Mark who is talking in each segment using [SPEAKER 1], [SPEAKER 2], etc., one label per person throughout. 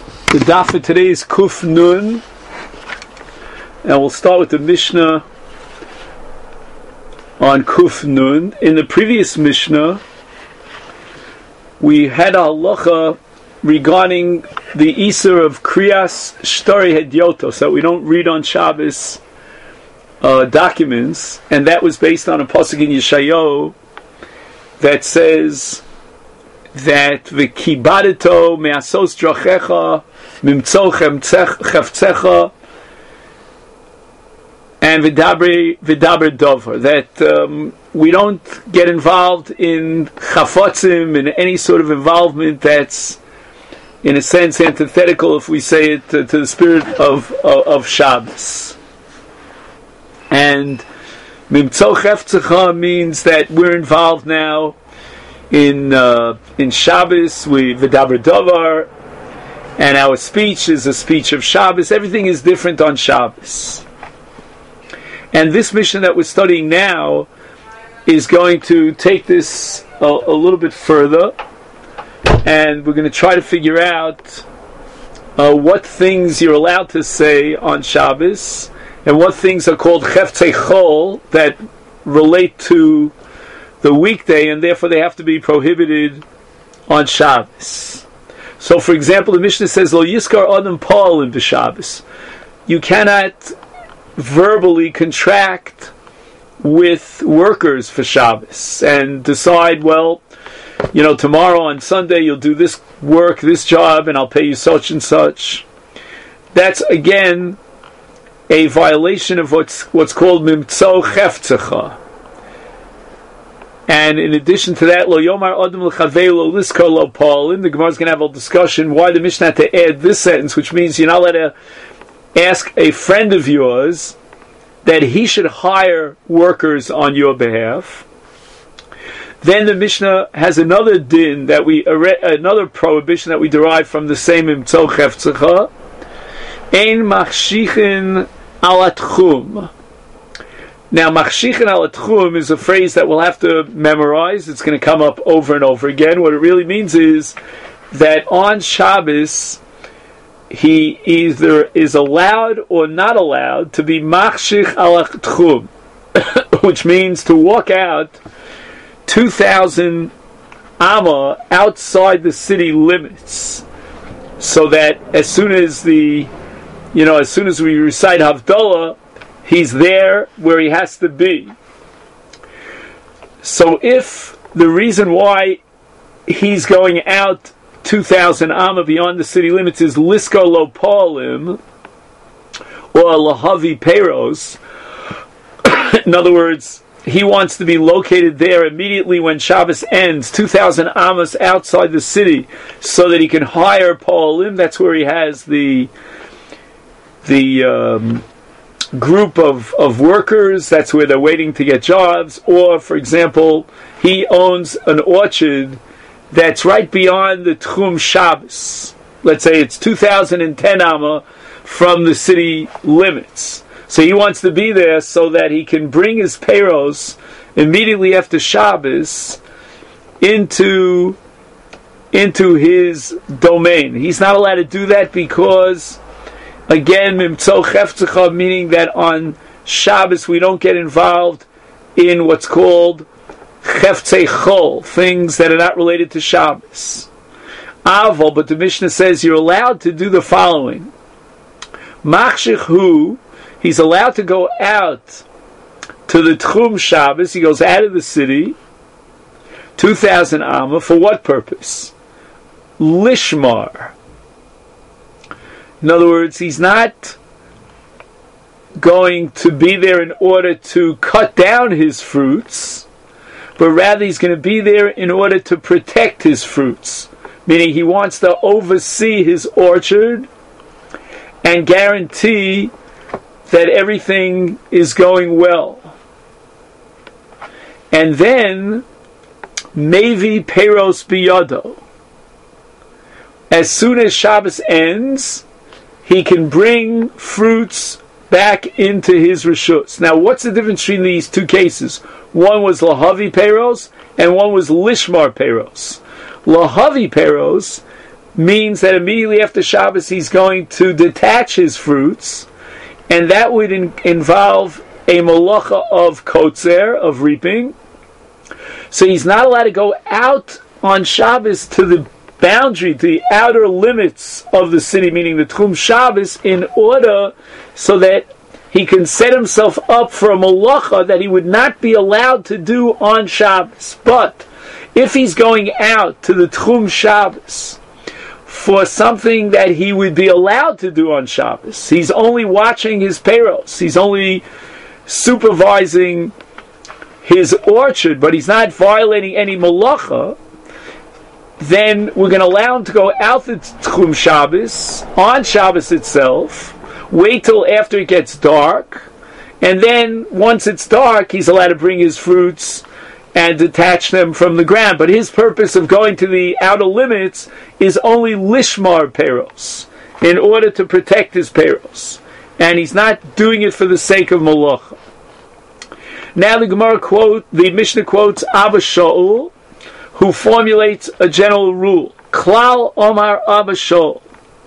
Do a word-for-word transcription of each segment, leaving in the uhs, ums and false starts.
[SPEAKER 1] The daf for today is Kuf Nun, and we'll start with the Mishnah on Kuf Nun. In the previous Mishnah, we had a halacha regarding the Isur of Kriyas Shtori Hedyoto, so we don't read on Shabbos uh, documents, and that was based on a pasuk in Yeshayahu that says that v'kibadeto me'asos drachecha mimtzo chefzecha and v'daber v'daber dover, that um, we don't get involved in chafotzim and any sort of involvement that's in a sense antithetical, if we say it, to, to the spirit of, of of Shabbos. And mimtzo chefzecha means that we're involved now in uh, in Shabbos, we v'daber dover, and our speech is a speech of Shabbos. Everything is different on Shabbos. And this mission that we're studying now is going to take this a, a little bit further, and we're going to try to figure out uh, what things you're allowed to say on Shabbos, and what things are called cheftzei chol that relate to the weekday, and therefore they have to be prohibited on Shabbos. So, for example, the Mishnah says, "Lo yiskar adam pa'alim b'Shabbos." You cannot verbally contract with workers for Shabbos and decide, well, you know, tomorrow on Sunday you'll do this work, this job, and I'll pay you such and such. That's again a violation of what's what's called mimtzo chefzecha. And in addition to that, lo yomar adam l'chavei lo liskar lo pa'alim. The Gemara is going to have a discussion why the Mishnah had to add this sentence, which means you're not allowed to ask a friend of yours that he should hire workers on your behalf. Then the Mishnah has another din that we another prohibition that we derive from the same imtzo chefzecha. Ein machshichin al atchum. Now, machshichin al atchum is a phrase that we'll have to memorize. It's going to come up over and over again. What it really means is that on Shabbos, he either is allowed or not allowed to be machshich al atchum, which means to walk out two thousand amma outside the city limits, so that as soon as the, you know, as soon as we recite Havdalah, he's there where he has to be. So if the reason why he's going out two thousand amma beyond the city limits is lisko lo pa'alim or lahavi peros, in other words, he wants to be located there immediately when Shabbos ends, two thousand amas outside the city, so that he can hire pa'alim. That's where he has the the um, group of, of workers. That's where they're waiting to get jobs. Or, for example, he owns an orchard that's right beyond the Tchum Shabbos. Let's say it's two thousand ten amma from the city limits. So he wants to be there so that he can bring his peiros immediately after Shabbos into, into his domain. He's not allowed to do that because, again, mimtzo chefzecha, meaning that on Shabbos we don't get involved in what's called cheftzei chol, things that are not related to Shabbos. Aval, but the Mishnah says you're allowed to do the following. Machshich hu, he's allowed to go out to the Tchum Shabbos, he goes out of the city, two thousand amma, for what purpose? Lishmar. In other words, he's not going to be there in order to cut down his fruits, but rather he's going to be there in order to protect his fruits. Meaning he wants to oversee his orchard and guarantee that everything is going well. And then, Mevi Peros Biyado. As soon as Shabbos ends, he can bring fruits back into his reshus. Now, what's the difference between these two cases? One was Lahavi Peros, and one was Lishmar Peros. Lahavi Peros means that immediately after Shabbos he's going to detach his fruits, and that would in, involve a malacha of kotzer, of reaping. So he's not allowed to go out on Shabbos to the boundary, to the outer limits of the city, meaning the Tchum Shabbos, in order so that he can set himself up for a malacha that he would not be allowed to do on Shabbos. But if he's going out to the Tchum Shabbos for something that he would be allowed to do on Shabbos, he's only watching his payros, he's only supervising his orchard, but he's not violating any malacha, then we're going to allow him to go out to Tchum Shabbos on Shabbos itself, wait till after it gets dark, and then once it's dark he's allowed to bring his fruits and detach them from the ground. But his purpose of going to the outer limits is only lishmar peros, in order to protect his peros, and he's not doing it for the sake of malacha. Now the Gemara quote, the Mishnah quotes Abba Shaul, who formulates a general rule. Klal Omar Abba Shaul.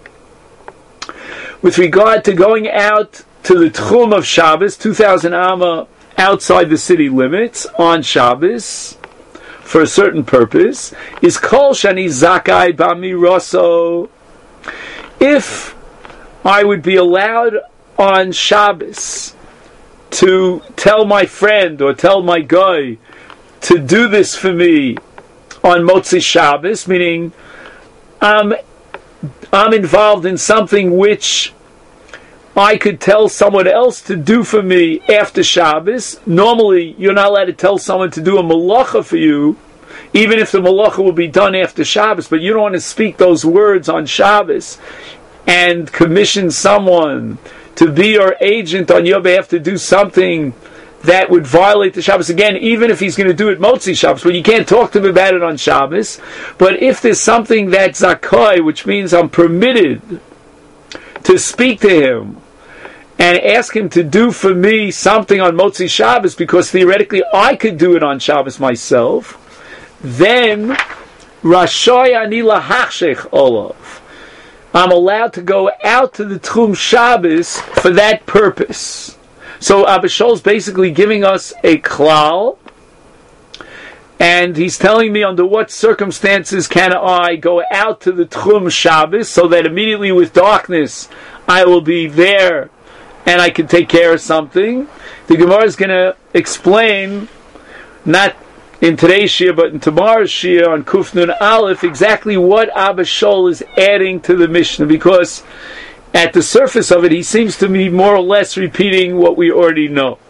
[SPEAKER 1] With regard to going out to the Tchum of Shabbos, two thousand Amma outside the city limits on Shabbos for a certain purpose, is Kol Shani Zakai Bami Rosso. If I would be allowed on Shabbos to tell my friend or tell my guy to do this for me on Motzi Shabbos, meaning I'm, I'm involved in something which I could tell someone else to do for me after Shabbos. Normally, you're not allowed to tell someone to do a malacha for you, even if the malacha will be done after Shabbos, but you don't want to speak those words on Shabbos and commission someone to be your agent on your behalf to do something that would violate the Shabbos, again, even if he's going to do it Motzi Shabbos, but you can't talk to him about it on Shabbos. But if there's something that's zakai, which means I'm permitted to speak to him and ask him to do for me something on Motzi Shabbos, because theoretically I could do it on Shabbos myself, then Rashoy Ani Lahachshech Olav, I'm allowed to go out to the Tchum Shabbos for that purpose. So Abba Shaul is basically giving us a klal, and he's telling me under what circumstances can I go out to the Tchum Shabbos, so that immediately with darkness I will be there and I can take care of something. The Gemara is going to explain, not in today's Shia, but in tomorrow's Shia on Kuf Nun Aleph, exactly what Abba Shaul is adding to the Mishnah, because at the surface of it, he seems to be more or less repeating what we already know.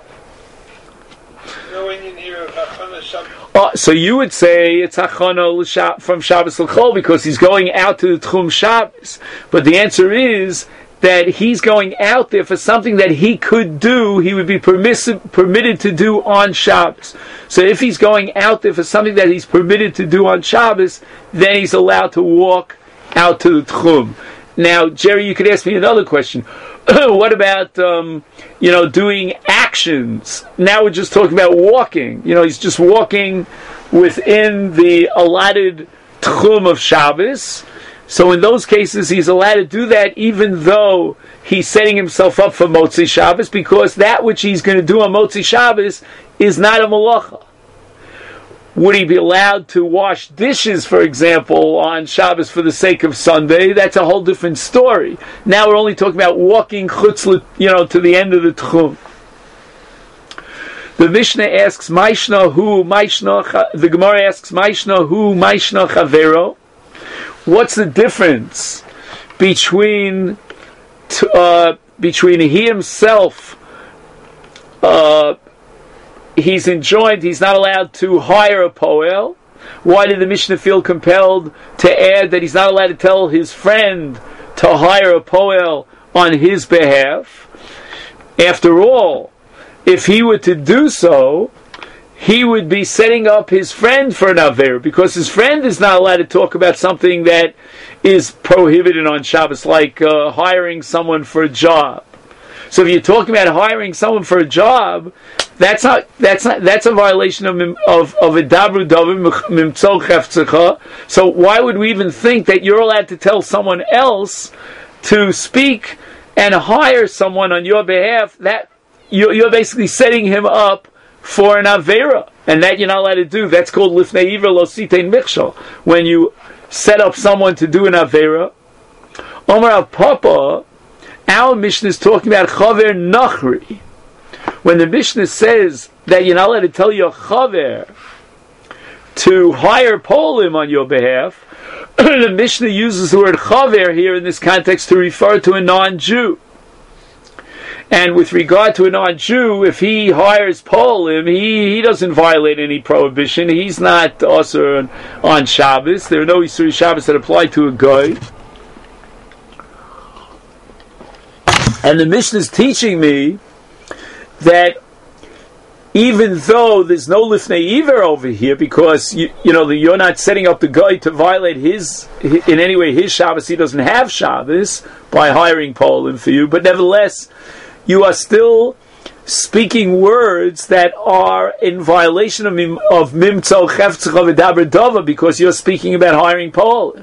[SPEAKER 1] Oh, so you would say it's Hachana from Shabbos L'Chol because he's going out to the Tchum Shabbos. But the answer is that he's going out there for something that he could do, he would be permissive, permitted to do on Shabbos. So if he's going out there for something that he's permitted to do on Shabbos, then he's allowed to walk out to the Tchum. Now, Jerry, you could ask me another question. What about, um, you know, doing actions? Now we're just talking about walking. You know, he's just walking within the allotted Tchum of Shabbos. So in those cases, he's allowed to do that even though he's setting himself up for Motzi Shabbos, because that which he's going to do on Motzi Shabbos is not a malacha. Would he be allowed to wash dishes, for example, on Shabbos for the sake of Sunday? That's a whole different story. Now we're only talking about walking chutz, you know, to the end of the Tchum. The Mishnah asks, Maishna hu, Maishna, the Gemara asks, Maishna hu, Maishna chavero. What's the difference between uh, between he himself, uh, he's enjoined, he's not allowed to hire a poel? Why did the Mishnah feel compelled to add that he's not allowed to tell his friend to hire a poel on his behalf? After all, if he were to do so, he would be setting up his friend for an aver, because his friend is not allowed to talk about something that is prohibited on Shabbos, like uh, hiring someone for a job. So if you're talking about hiring someone for a job, That's not. That's not. That's a violation of of of Idabru Dovim Mimtzol Chefzecha. So why would we even think that you're allowed to tell someone else to speak and hire someone on your behalf? That you're, you're basically setting him up for an avera, and that you're not allowed to do. That's called Lifnei Iver Lo Sitein Michshol. When you set up someone to do an avera, Omar Av Papa, our Mishnah is talking about Chaver Nachri. When the Mishnah says that you're not allowed to tell your chaver to hire Polim on your behalf, the Mishnah uses the word chaver here in this context to refer to a non-Jew. And with regard to a non-Jew, if he hires Polim, he, he doesn't violate any prohibition. He's not also on, on Shabbos. There are no Yisuri Shabbos that apply to a guy. And the Mishnah is teaching me that even though there's no Lifnei Iver over here, because you, you know you're not setting up the guy to violate his, in any way his Shabbos, he doesn't have Shabbos by hiring Polim for you, but nevertheless you are still speaking words that are in violation of Mim, of Mimtzol Chefzecha V'Daber Dova, because you're speaking about hiring Polim.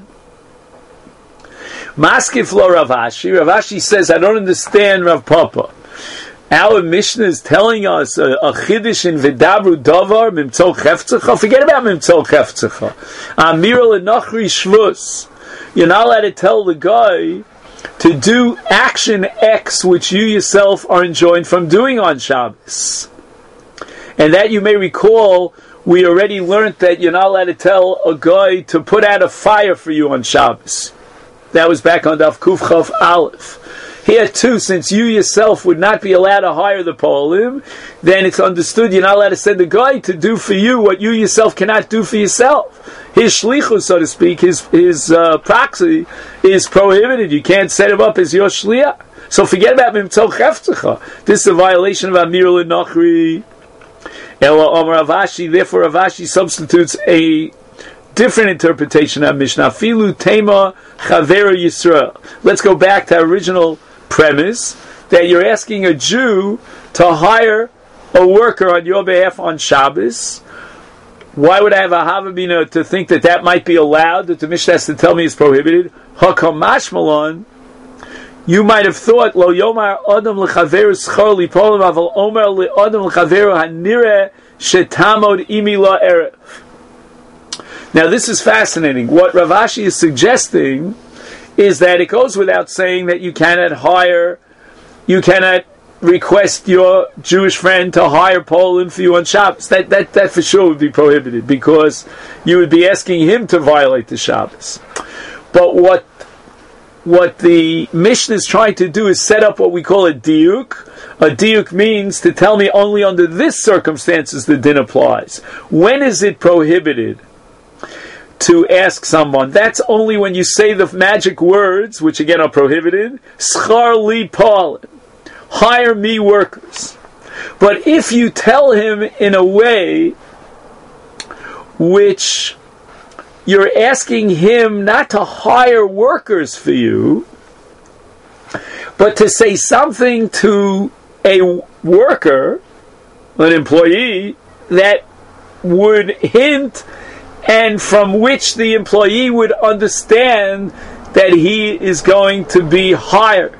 [SPEAKER 1] Maskif lo Rav Ashi. Rav Ashi says, I don't understand Rav Papa. Our Mishnah is telling us a, a chiddush in V'Dabru Davar Mimtzol Chefzecha. Forget about Mimtzol Chefzecha. Amir L'Nachri Shvus. You're not allowed to tell the guy to do action X which you yourself are enjoined from doing on Shabbos. And that you may recall, we already learned that you're not allowed to tell a guy to put out a fire for you on Shabbos. That was back on Daf Kuf Chav Aleph. Here too, since you yourself would not be allowed to hire the Polim, then it's understood you're not allowed to send a guy to do for you what you yourself cannot do for yourself. His shlichus, so to speak, his his uh, proxy is prohibited. You can't set him up as your shliach. So forget about Mimtzol Chefzecha. This is a violation of Amir L'Nachri. Ela Omar Rav Ashi. Therefore, Rav Ashi substitutes a different interpretation of Mishnah. Filu Tema Chavera Yisrael. Let's go back to our original premise that you're asking a Jew to hire a worker on your behalf on Shabbos. Why would I have a Havamina to think that that might be allowed, that the Mishnah has to tell me is prohibited? Hakam Mashmalon, you might have thought, Lo Yomar Adam L'Chaveru Schor Lipolim Aval Omer L'Adam L'Chaveru Hanire Shetamod Imi La Erev. Now this is fascinating. What Rav Ashi is suggesting is that it goes without saying that you cannot hire, you cannot request your Jewish friend to hire Polim for you on Shabbos. That, that, that for sure would be prohibited, because you would be asking him to violate the Shabbos. But what what the Mishnah is trying to do is set up what we call a diuk. A diuk means to tell me only under this circumstances the din applies. When is it prohibited to ask someone? That's only when you say the magic words, which again are prohibited. Schar li Polim. Hire me workers. But if you tell him in a way which you're asking him not to hire workers for you, but to say something to a worker, an employee, that would hint and from which the employee would understand that he is going to be hired.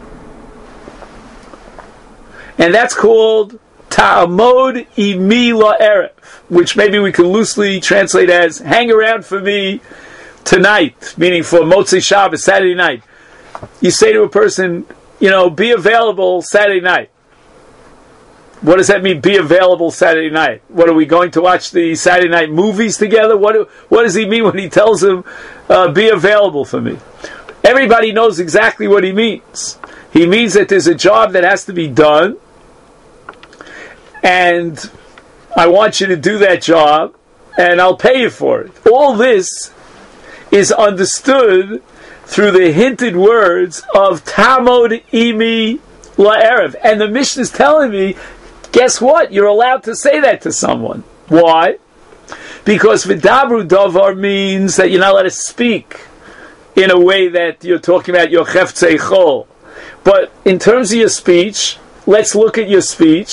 [SPEAKER 1] And that's called Ta'amod Imi La'erev, which maybe we can loosely translate as hang around for me tonight, meaning for Motzei Shabbos, Saturday night. You say to a person, you know, be available Saturday night. What does that mean, be available Saturday night? What, are we going to watch the Saturday night movies together? What do, what does he mean when he tells him, uh, be available for me? Everybody knows exactly what he means. He means that there's a job that has to be done, and I want you to do that job, and I'll pay you for it. All this is understood through the hinted words of Tamod Imi La'erev. And the Mishnah is telling me, guess what? You're allowed to say that to someone. Why? Because V'Dabru Davar means that you're not allowed to speak in a way that you're talking about your Cheftzei Chol. But in terms of your speech, let's look at your speech.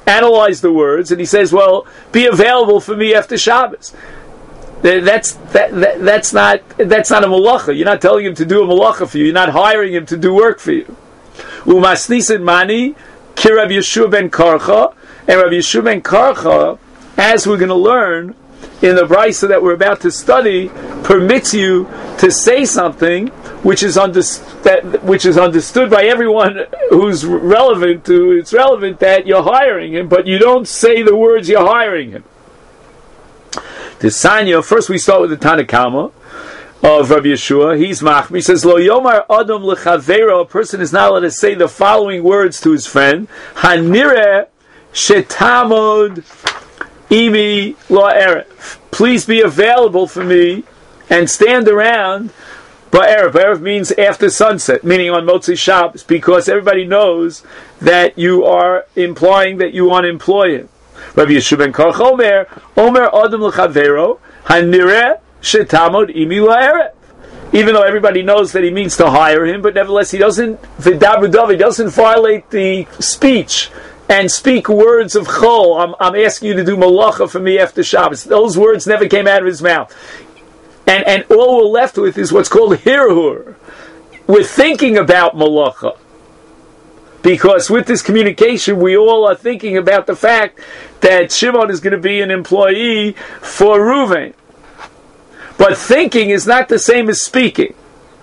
[SPEAKER 1] analyzed the words, and he says, well, be available for me after Shabbos. That's that, that that's not that's not a malacha. You're not telling him to do a malacha for you. You're not hiring him to do work for you. Umasnisin mani ki Rabbi Yeshua ben Karcha, and Rabbi Yeshua ben Karcha, as we're going to learn in the brisa that we're about to study, permits you to say something which is under, that which is understood by everyone who's relevant to. It's relevant that you're hiring him, but you don't say the words you're hiring him. The Sanya, first we start with the Tanakama of Rabbi Yeshua. He's machmir. He says, Lo yomar adam lechavero, a person is not allowed to say the following words to his friend, Hanireh shetamod imi lo erev. Please be available for me and stand around ba'erev. Ba'erev means after sunset, meaning on Motzei Shabbos, because everybody knows that you are implying that you want to employ him. Rabbi Yeshua ben Karcha Omer, Omer Adam l'chavero, Hanireh shetamod imi la'erev. Even though everybody knows that he means to hire him, but nevertheless he doesn't, v'daber dov, he doesn't violate the speech and speak words of chol. I'm, I'm asking you to do malacha for me after Shabbos. Those words never came out of his mouth. And, and all we're left with is what's called hirhur. We're thinking about malacha. Because with this communication, we all are thinking about the fact that Shimon is going to be an employee for Reuven. But thinking is not the same as speaking.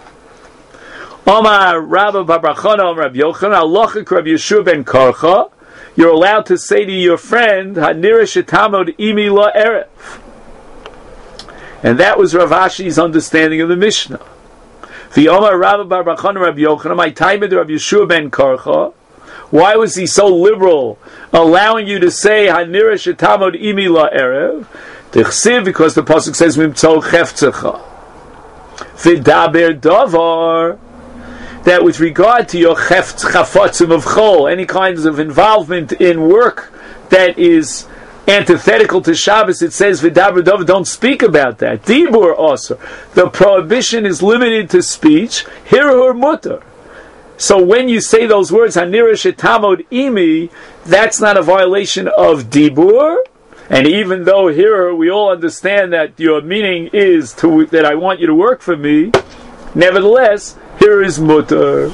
[SPEAKER 1] Omar Rabba Babrachana Omar Rabbi Yochanan Alochik Rabbi Yeshua ben Karcha. You're allowed to say to your friend, Hanireh shetamod imi la erev. And that was Rav Ashi's understanding of the Mishnah. The Omar Rabba Babrachana Rabbi Yochanan, my time with Rabbi Yeshua ben Karcha. Why was he so liberal, allowing you to say Hanireh shetamod imi la erev? Tichsiv, because the pasuk says Mimtzo cheftzecha. V'daber davar, that with regard to your cheft chafatzim of chol, any kinds of involvement in work that is antithetical to Shabbos, it says v'daber davar, don't speak about that. Dibur also, the prohibition is limited to speech. Hirhur mutter. So when you say those words, Hanireh shetamod imi, that's not a violation of dibur. And even though here we all understand that your meaning is to that I want you to work for me, nevertheless, here is mutter.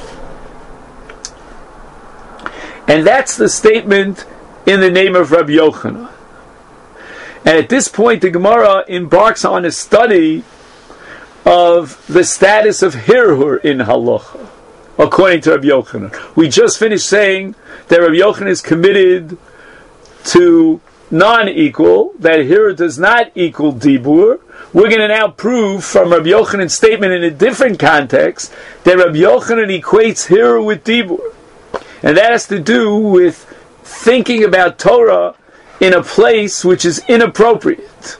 [SPEAKER 1] And that's the statement in the name of Rabbi Yochanan. And at this point, the Gemara embarks on a study of the status of hirhur in halacha, according to Rabbi Yochanan. We just finished saying that Rabbi Yochanan is committed to non-equal, that hirhur does not equal dibur. We're going to now prove from Rabbi Yochanan's statement in a different context that Rabbi Yochanan equates hirhur with dibur. And that has to do with thinking about Torah in a place which is inappropriate.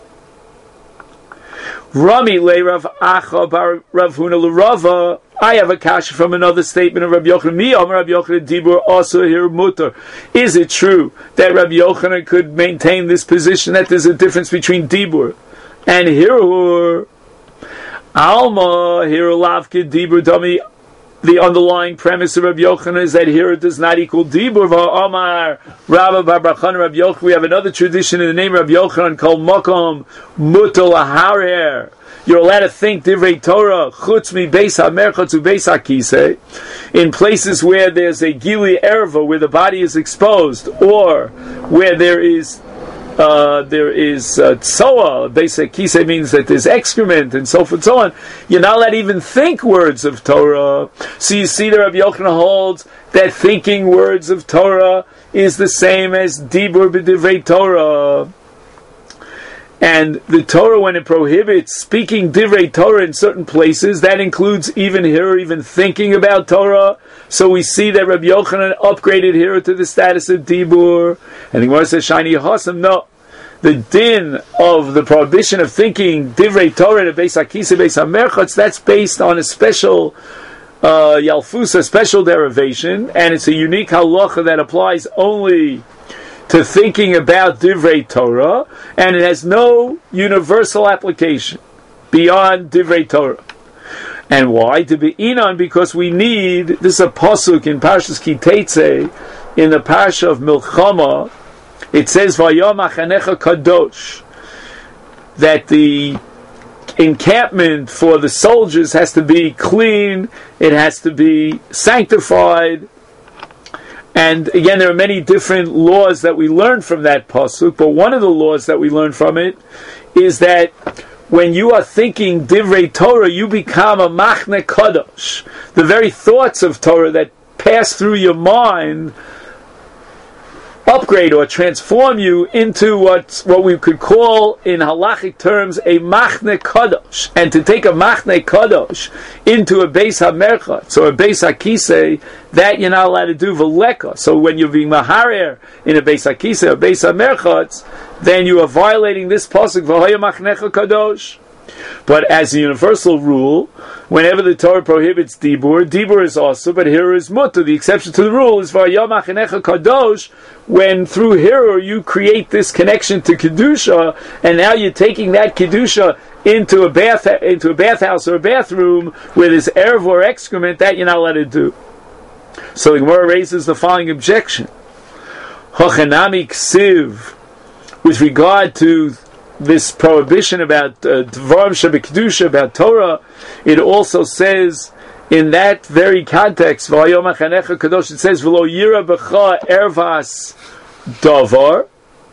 [SPEAKER 1] Rami le Rav Acha bar Rav Huna l'Rava. I have a kasha from another statement of Rabbi Yochanan. Mi Amar Rabbi Yochanan dibur also here mutter. Is it true that Rabbi Yochanan could maintain this position that there's a difference between dibur and hirhur? Alma hirhur lavke dibur dami. The underlying premise of Rabbi Yochanan is that hirhur does not equal dibur. Amar Rabba bar Bachana Rabbi Yochanan. We have another tradition in the name of Rabbi Yochanan called makom mutter laharer. You're allowed to think divrei Torah chutz mi beis hamerchatz ubeis hakisei, in places where there's a gili erva, where the body is exposed, or where there is uh, there is uh, tsoa. Beis hakisei means that there's excrement and so forth and so on. You're not allowed to even think words of Torah. So you see that Rabbi Yochanan holds that thinking words of Torah is the same as dibur b'divrei Torah. And the Torah, when it prohibits speaking divrei Torah in certain places, that includes even here, even thinking about Torah. So we see that Rabbi Yochanan upgraded here to the status of dibur. And the Gemara says, Shani Hasam, no. The din of the prohibition of thinking divrei Torah to beis hakisa, beis hamerchatz, that's based on a special uh, yalfus, a special derivation, and it's a unique halacha that applies only to thinking about divrei Torah, and it has no universal application beyond divrei Torah. And why? To be inon, because we need, this is a pasuk in Parshas Ki Teitzei, in the Parsha of Milchama, it says Vayom Achanecha Kadosh, that the encampment for the soldiers has to be clean, it has to be sanctified. And again, there are many different laws that we learn from that pasuk, but one of the laws that we learn from it is that when you are thinking Divrei Torah, you become a Machne Kadosh. The very thoughts of Torah that pass through your mind upgrade or transform you into what what we could call in halachic terms a machne kadosh. And to take a machne kadosh into a beis hamerchatz or a beis hakisei, that you're not allowed to do v'leka. So when you're being maharer in a beis hakisei or beis hamerchatz, then you are violating this pasuk v'hoya machnecha kadosh. But as a universal rule, whenever the Torah prohibits dibur, dibur is also, but hirur is mutter. The exception to the rule is v'hoya machnecha kadosh, when through hirur you create this connection to kedusha, and now you're taking that kedusha into a bath, into a bathhouse or a bathroom where there's erev or excrement, that you're not allowed to do. So the Gemara raises the following objection: Hochanami ksiv, with regard to this prohibition about dvarim shebekdusha, about Torah, it also says in that very context, v'ayom achanecha kadosh, it says v'lo yira b'cha ervas davar,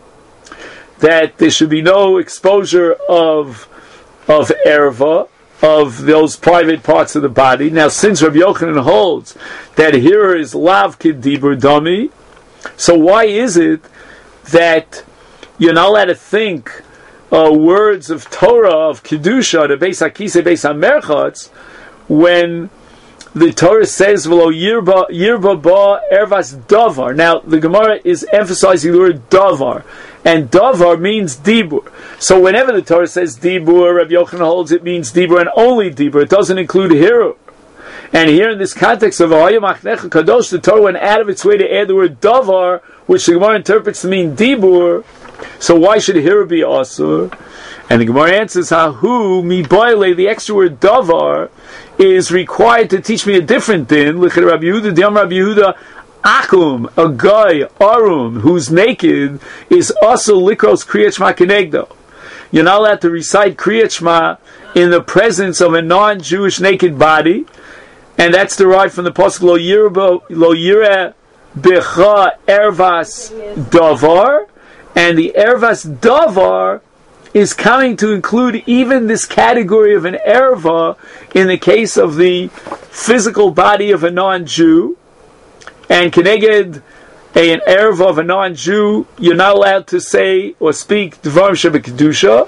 [SPEAKER 1] that there should be no exposure of of erva, of those private parts of the body. Now, since Rabbi Yochanan holds that here is lav kedibur dami, so why is it that you're not allowed to think Uh, words of Torah, of Kedusha, the Beis HaKisei, Beis HaMerchatz, when the Torah says, V'lo yirba, yirba ba ervas davar. Now, the Gemara is emphasizing the word davar, and davar means dibur. So whenever the Torah says dibur, Rabbi Yochanan holds it means dibur, and only dibur. It doesn't include hirur. And here in this context of V'hoya machnecha kadosh, the Torah went out of its way to add the word davar, which the Gemara interprets to mean dibur. So why should hirur be asur? And the Gemara answers, Hahu mi boile, the extra word davar is required to teach me a different din. Look at Rabbi Yehuda, Diyam Rabbi Yehuda, akum, a guy, arum, who's naked, is also likros kriyat shma kenegdo. You're not allowed to recite kriyat shma in the presence of a non-Jewish naked body, and that's derived from the pasuk lo yirba, lo yira becha ervas davar. And the ervas davar is coming to include even this category of an erva in the case of the physical body of a non-Jew. And keneged a, an erva of a non-Jew, you're not allowed to say or speak dvarim shebekdusha.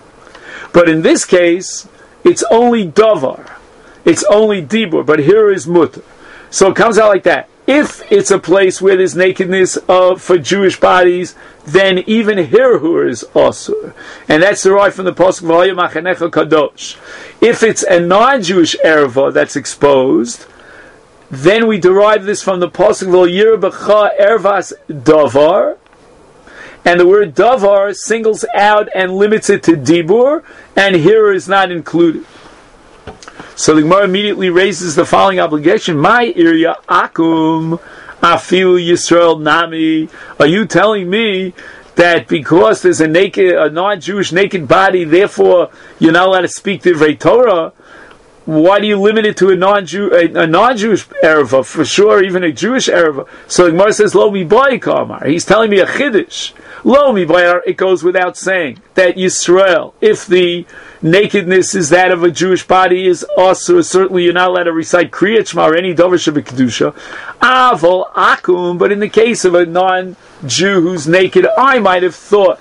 [SPEAKER 1] But in this case, it's only davar. It's only dibur. But here is mutter. So it comes out like that. If it's a place where there's nakedness of, for Jewish bodies, then even hirur is asur. And that's derived from the pasuk v'hoya machanecha kadosh. If it's a non-Jewish erva that's exposed, then we derive this from the pasuk v'lo yira b'cha ervas davar. And the word davar singles out and limits it to dibur, and hirur is not included. So the Gemara immediately raises the following obligation: My irya akum afilu Yisrael nami. Are you telling me that because there's a naked, a non-Jewish naked body, therefore you're not allowed to speak divrei Torah? Why do you limit it to a non-Jew, a, a non-Jewish erva? For sure, even a Jewish erva. So the Gemara says, "Lo mi boy kamar." He's telling me a chiddush. Lo mi boy. It goes without saying that Yisrael, if the nakedness is that of a Jewish body, is also certainly you're not allowed to recite kriyat shma or any davar shebekdusha. Avol akum. But in the case of a non-Jew who's naked, I might have thought,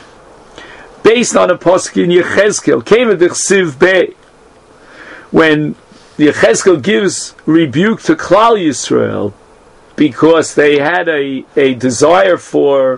[SPEAKER 1] based on a pasuk in Yechezkel, came at the Chsiv Bey, when Yechezkel gives rebuke to Klal Yisrael because they had a, a desire for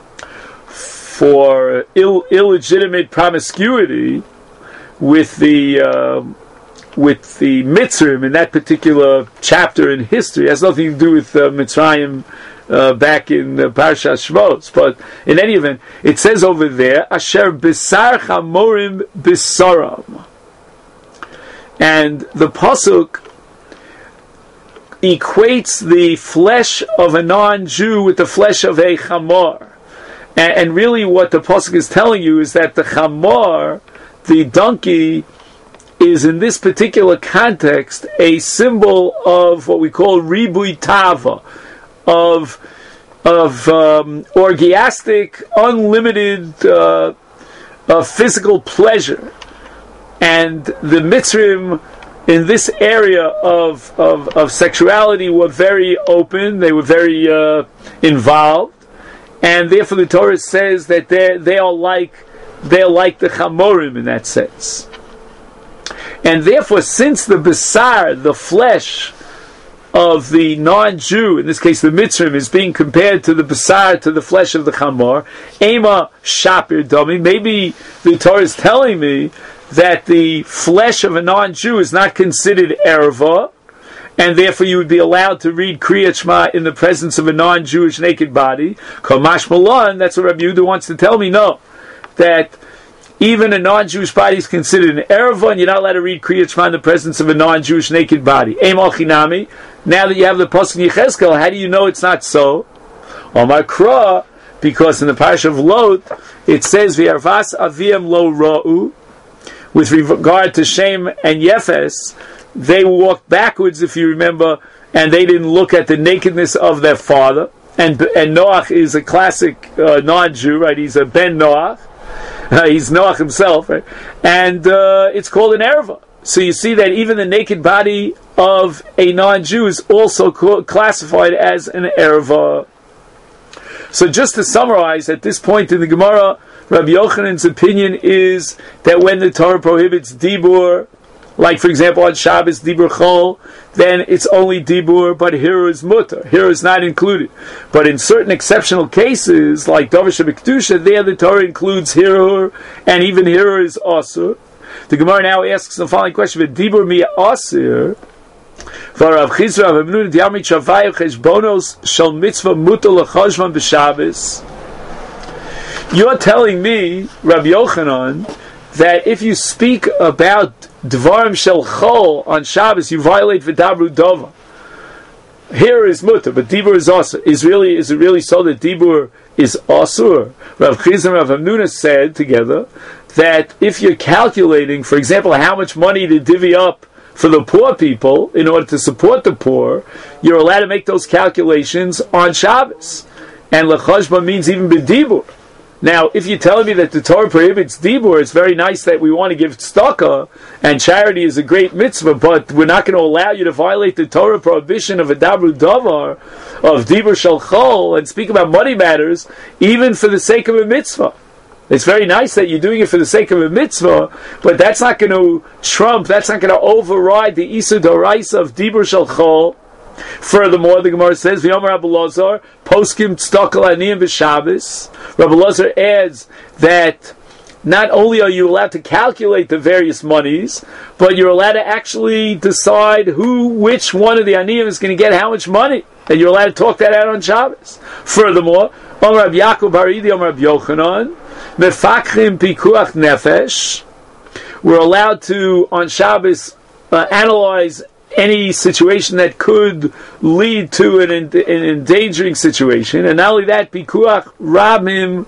[SPEAKER 1] for Ill, illegitimate promiscuity with the uh, with the Mitzrim in that particular chapter in history. It has nothing to do with uh, Mitzrayim uh, back in uh, Parashat Shmos. But in any event, it says over there, Asher Bisar Chamorim Bisaram. And the pasuk equates the flesh of a non-Jew with the flesh of a chamor. And, and really what the Pasuk is telling you is that the Chamor, the donkey, is in this particular context a symbol of what we call Ribui Tava, of of um, orgiastic, unlimited uh, uh, physical pleasure. And the Mitzrim in this area of, of, of sexuality were very open, they were very uh, involved, and therefore the Torah says that they they are like they're like the Chamorim in that sense. And therefore, since the Besar, the flesh of the non-Jew, in this case the Mitzrim, is being compared to the Besar, to the flesh of the Chamor, Ema Shapir Domi, maybe the Torah is telling me that the flesh of a non-Jew is not considered erva, and therefore you would be allowed to read Kriyat Shema in the presence of a non-Jewish naked body. Kamash Malan, that's what Rabbi Yehuda wants to tell me. No, that even a non-Jewish body is considered an erva, and you're not allowed to read Kriyat Shema in the presence of a non-Jewish naked body. Eim al Chinami. Now that you have the pasuk in Yechezkel, how do you know it's not so? Omar Kra, because in the Parasha of Lot it says V'arvas aviyam lo ra'u. With regard to Shem and Yefes, they walked backwards, if you remember, and they didn't look at the nakedness of their father. And and Noach is a classic uh, non-Jew, right? He's a Ben Noach. Uh, he's Noach himself, right? And uh, it's called an erva. So you see that even the naked body of a non-Jew is also co- classified as an erva. So just to summarize, at this point in the Gemara, Rabbi Yochanan's opinion is that when the Torah prohibits dibur, like for example on Shabbos dibur chol, then it's only dibur, but hirur is mutter. Hirur is not included. But in certain exceptional cases, like Dovish B'Kedusha, there the Torah includes hirur, and even hirur is asur. The Gemara now asks the following question: "But dibur mi asir." For Rav Chizra, Rav Menuna, Diamri Chavayim Cheshbonos Shel Mitzvah Mutar L'Choshvan B'Shabbos. You're telling me, Rabbi Yochanan, that if you speak about Dvarim Shel Chol on Shabbos, you violate V'Dabru Dova. Here is Mutar, but Dibur is Asur. Is really is it really so that Dibur is Asur? Rav Chizra and Rav Menuna said together that if you're calculating, for example, how much money to divvy up for the poor people, in order to support the poor, you're allowed to make those calculations on Shabbos. And L'chashba means even b'dibur. Now, if you're telling me that the Torah prohibits dibur, it's very nice that we want to give tzedakah, and charity is a great mitzvah, but we're not going to allow you to violate the Torah prohibition of a dabru davar, of dibur shel chol, and speak about money matters, even for the sake of a mitzvah. It's very nice that you're doing it for the sake of a mitzvah, but that's not going to trump, that's not going to override the Isur D'Oraisa of Dibur Shel Chol. Furthermore, the Gemara says, V'yomer Rabbi Lazar, poskim tzedakah l'aniyim b'Shabbos. Rabbi Lazar adds that not only are you allowed to calculate the various monies, but you're allowed to actually decide who, which one of the aniyim is going to get how much money. And you're allowed to talk that out on Shabbos. Furthermore, Om Rabbi Yaakov Bar Idi, Om Rabbi Yochanan, Mefakchim pikuach nefesh. We're allowed to, on Shabbos, uh, analyze any situation that could lead to an, an endangering situation. And not only that, pikuach rabim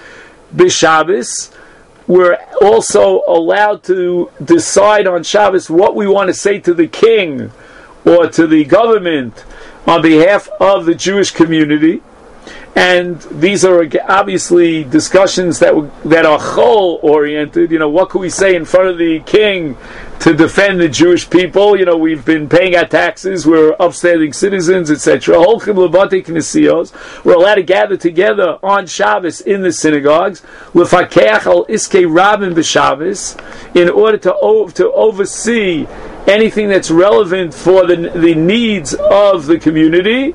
[SPEAKER 1] b'Shabbos. We're also allowed to decide on Shabbos what we want to say to the king or to the government on behalf of the Jewish community. And these are obviously discussions that that are chol oriented. You know, what can we say in front of the king to defend the Jewish people? You know, we've been paying our taxes, we're upstanding citizens, et cetera. Holchim lebatei knesios. We're allowed to gather together on Shabbos in the synagogues. Lefakeach al iskei rabim b'Shabbos, in order to to oversee anything that's relevant for the the needs of the community.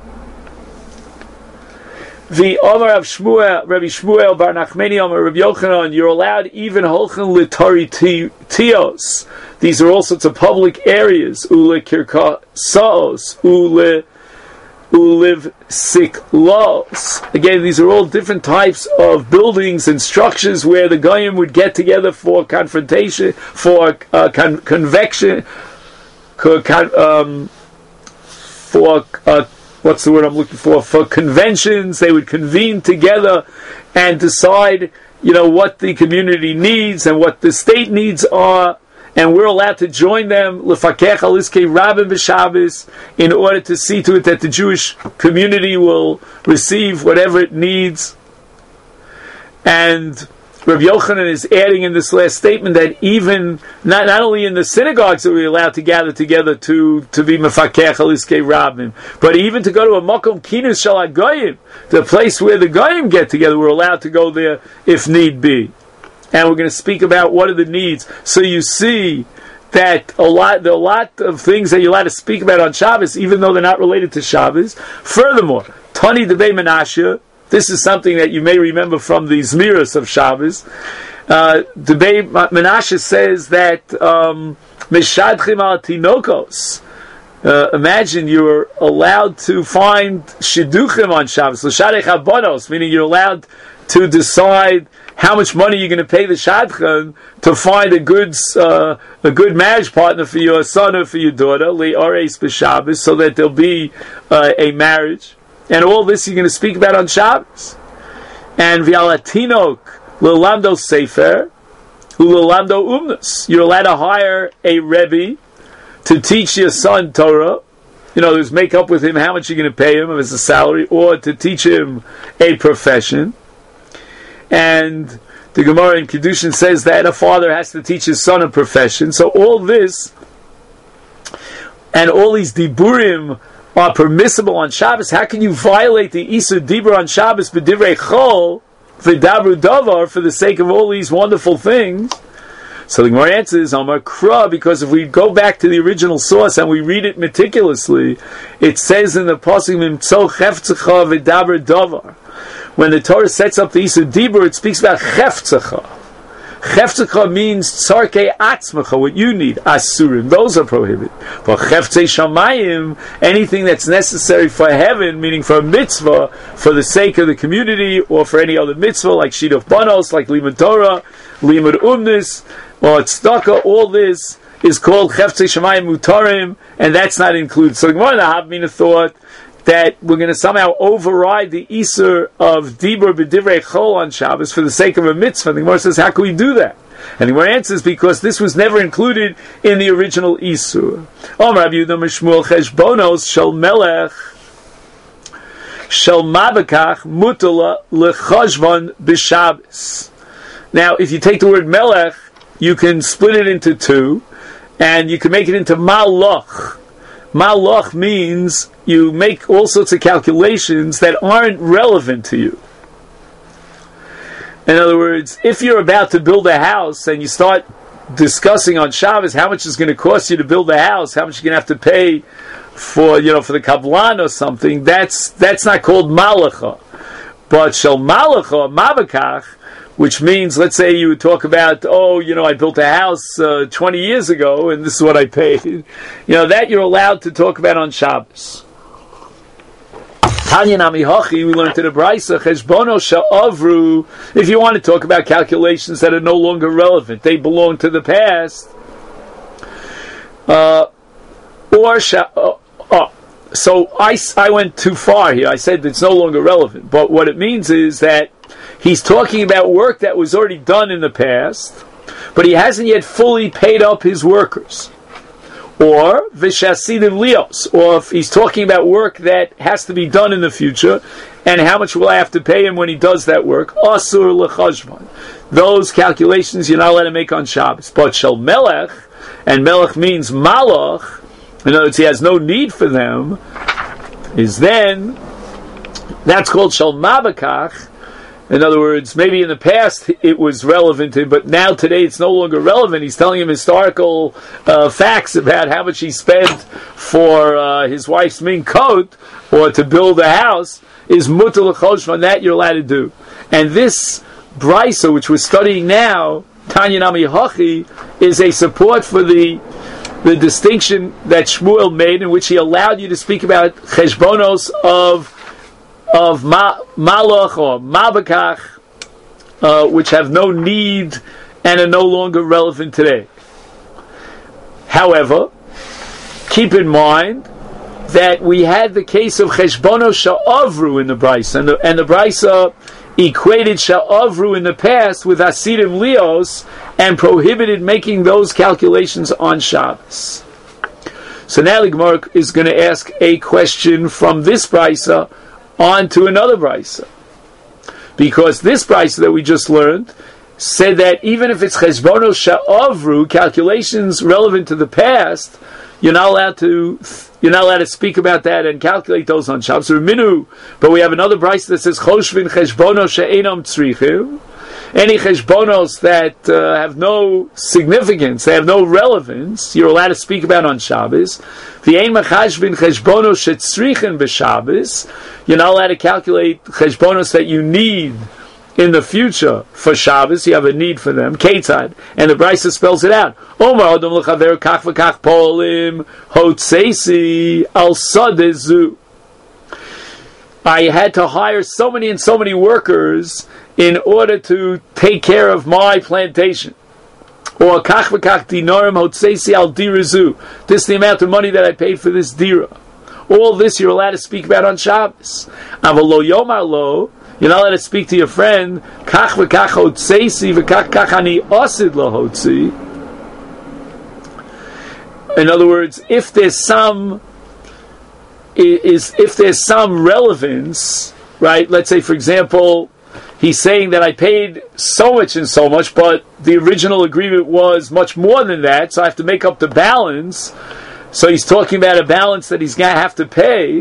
[SPEAKER 1] The Omar of Shmuel, Rabbi Shmuel Bar Nachmani, Omar Rabbi Yochanan, you're allowed even holchen litari tios. These are all sorts of public areas. Ule kirkasaos, ule uliv siklos. Again, these are all different types of buildings and structures where the goyim would get together for confrontation, for uh, con- convection, con- um, for uh, what's the word I'm looking for, for conventions. They would convene together and decide, you know, what the community needs and what the state needs are, and we're allowed to join them, l'fakech al iskei rabim b'Shabbos, in order to see to it that the Jewish community will receive whatever it needs. And Rabbi Yochanan is adding in this last statement that even, not, not only in the synagogues are we allowed to gather together to, to be mefakech al iskei rabim, but even to go to a makom kinus shel hagoyim, the place where the goyim get together, we're allowed to go there if need be. And we're going to speak about what are the needs. So you see that a lot, there are a lot of things that you're allowed to speak about on Shabbos, even though they're not related to Shabbos. Furthermore, Tani Debei Menashe, this is something that you may remember from the Zmiros of Shabbos. Uh, Debei Menashe says that Meshadchim al Tinokos. Uh, imagine you're allowed to find Shidduchim on Shabbos, L'Shadech Habonos, meaning you're allowed to decide how much money you're going to pay the shadchan to find a good uh, a good marriage partner for your son or for your daughter, le'areis b'Shabbos, so that there'll be uh, a marriage. And all this you're going to speak about on Shabbos. And v'alatinok l'lamdo sefer u'lamdo umnus. You're allowed to hire a rebbe to teach your son Torah. You know, there's make up with him how much you're going to pay him as a salary, or to teach him a profession. And the Gemara in Kedushin says that a father has to teach his son a profession. So all this and all these diburim are permissible on Shabbos. How can you violate the Isur Dibur on Shabbos b'divrei chol v'dabru davar for the sake of all these wonderful things? So the Gemara answers, Amar Kra, because if we go back to the original source and we read it meticulously, it says in the pasuk Mimtzo chefzecha v'daber davar. When the Torah sets up the Isur Dibur, it speaks about chefzecha. Chefzecha means tzarkei atzmecha, what you need. Asurim, those are prohibited. But cheftzei shamayim, anything that's necessary for heaven, meaning for a mitzvah, for the sake of the community, or for any other mitzvah, like shidduch banos, like limud Torah, limud umnis, or tzedakah, all this is called cheftzei shamayim mutarim, and that's not included. So the Gemara in the Havmina thought that we're going to somehow override the Isur of Dibur b'divrei chol on Shabbos for the sake of a mitzvah. And the Gemara says, how can we do that? And the Gemara answers, because this was never included in the original Isur. Om Rabbi Yehuda Mishmuel cheshbonos shel melech shel mabakach mutala lechashvan b'Shabbos. Now, if you take the word melech, you can split it into two, and you can make it into malach. Malach means you make all sorts of calculations that aren't relevant to you. In other words, if you're about to build a house and you start discussing on Shabbos how much it's going to cost you to build a house, how much you're going to have to pay for, you know, for the kablan or something, that's that's not called malacha. But shel malacha, mabakach, which means, let's say you would talk about, oh, you know, I built a house uh, twenty years ago, and this is what I paid. You know, that you're allowed to talk about on Shabbos. Tanya Nami Hachi, we learned in the Brisa, Cheshbono Sha'avru, if you want to talk about calculations that are no longer relevant, they belong to the past. Uh, or, sha- uh, uh, so I, I went too far here. I said it's no longer relevant. But what it means is that he's talking about work that was already done in the past, but he hasn't yet fully paid up his workers. Or Vishasidim Leos, or if he's talking about work that has to be done in the future, and how much will I have to pay him when he does that work? Asur Lechashvan. Those calculations you're not allowed to make on Shabbos. But Shel Melech, and Melech means Malach, in other words, he has no need for them, is then, that's called Shel Mabakach. In other words, maybe in the past it was relevant to him, but now today it's no longer relevant. He's telling him historical uh, facts about how much he spent for uh, his wife's mink coat or to build a house. Is mutar l'choshvan, that you're allowed to do. And this brisa, which we're studying now, Tanya Nami Hachi, is a support for the the distinction that Shmuel made, in which he allowed you to speak about cheshbonos of of ma, malach or mabakach, uh, which have no need and are no longer relevant today. However, keep in mind that we had the case of Cheshbono Sha'avru in the Brisa, and the, and the Brisa equated Sha'avru in the past with Asirim Leos and prohibited making those calculations on Shabbos. So now the Gemara is going to ask a question from this Brisa on to another Brisa. Because this Brisa that we just learned said that even if it's Cheshbono Sha'avru, calculations relevant to the past, you're not allowed to you're not allowed to speak about that and calculate those on Shabbos. But we have another Brisa that says Choshvin Cheshbono She'enam Tzrichim. Any cheshbonos that uh, have no significance, they have no relevance, you're allowed to speak about on Shabbos. V'ein machashvin cheshbonos shetzrichen b'Shabbos. You're not allowed to calculate cheshbonos that you need in the future for Shabbos. You have a need for them. Ketzad, and the Brisa spells it out. Omar adam l'chaver kach v'kach polim hotzeisi al sadezu. I had to hire so many and so many workers in order to take care of my plantation. Or kach v'kach dinarim hotzeisi al dirazu. This is the amount of money that I paid for this dira. All this you're allowed to speak about on Shabbos. Avalo yomar lo, you're not allowed to speak to your friend kach v'kach hotzeisi v'kach kach ani osid lo hotzi. In other words, if there's some is if there's some relevance, right? Let's say, for example, he's saying that I paid so much and so much, but the original agreement was much more than that, so I have to make up the balance. So he's talking about a balance that he's going to have to pay.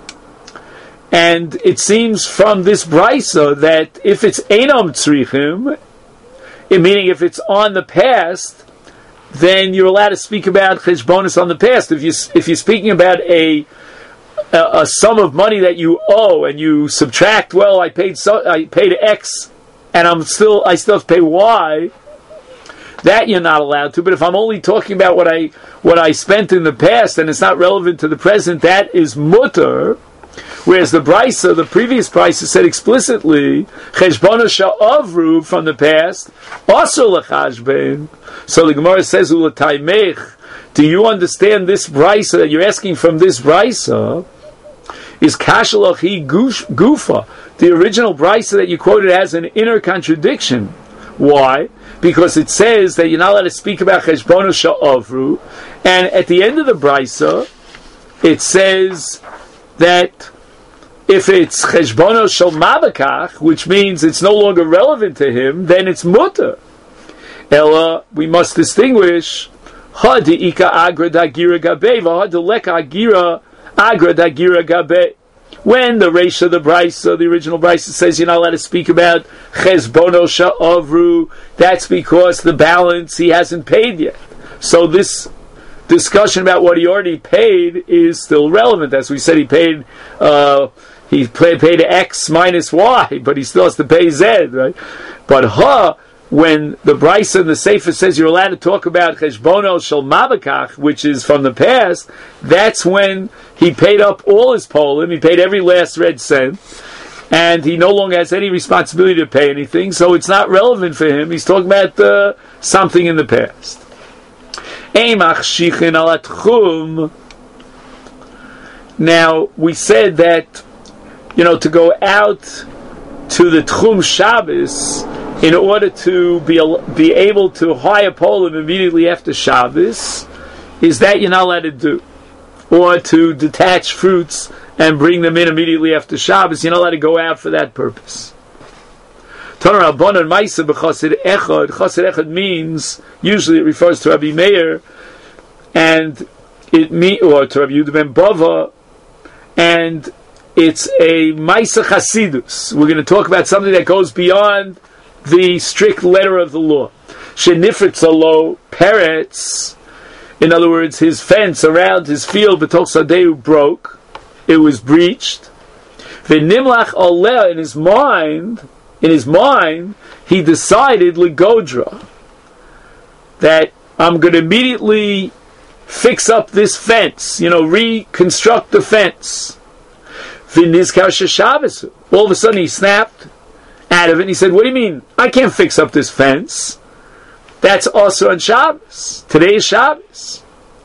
[SPEAKER 1] And it seems from this brisa that if it's enam tzrichim, meaning if it's on the past, then you're allowed to speak about cheshbonos on the past. If you if you're speaking about a A, a sum of money that you owe, and you subtract, well, I paid so, I paid X, and I'm still, I still have to pay Y. That you're not allowed to. But if I'm only talking about what I what I spent in the past, and it's not relevant to the present, that is mutter. Whereas the brisa, the previous brisa, said explicitly cheshbono sha'avru from the past, also lechashben. So the Gemara says ulataymech. Do you understand this brisa that you're asking from this brisa? Is kashalach gufa, the original brisa that you quoted as an inner contradiction. Why? Because it says that you're not allowed to speak about cheshbono sha'avru, and at the end of the brisa, it says that if it's cheshbono shel mabakach, which means it's no longer relevant to him, then it's mutter. Ella, we must distinguish ha de'ika agra dagira gabe v'ha deleka agira agra dagira gabe. When the reish of the brisa, the original brisa, says you're not allowed to speak about cheshbono sha'avru, that's because the balance he hasn't paid yet. So this discussion about what he already paid is still relevant. As we said, he paid uh, he paid, paid X minus Y, but he still has to pay Z, right? But ha, when the brisa and the sefer says you're allowed to talk about cheshbono shel mabakach, which is from the past, that's when he paid up all his polim, he paid every last red cent, and he no longer has any responsibility to pay anything, so it's not relevant for him. He's talking about uh, something in the past. Now, we said that, you know, to go out to the Tchum Shabbos in order to be be able to hire polim immediately after Shabbos, is that you're not allowed to do. Or to detach fruits and bring them in immediately after Shabbos, you're not allowed to go out for that purpose. Tanur Rabbanan Ma'aseh b'Chassid Echad. Chassid Echad means, usually it refers to Rabbi Meir, and it mean, or to Rabbi Yehuda ben Bava, and it's a Ma'aseh Chasidus. We're going to talk about something that goes beyond the strict letter of the law. Shenifritz alo peretz, in other words, his fence around his field b'toch sadeu broke, it was breached. V'nimlach aleh, in his mind, in his mind, he decided ligodra, that I'm going to immediately fix up this fence, you know, reconstruct the fence. V'nizkar sheshabbos, all of a sudden he snapped out of it, and he said, what do you mean? I can't fix up this fence. That's also on Shabbos. Today is Shabbos.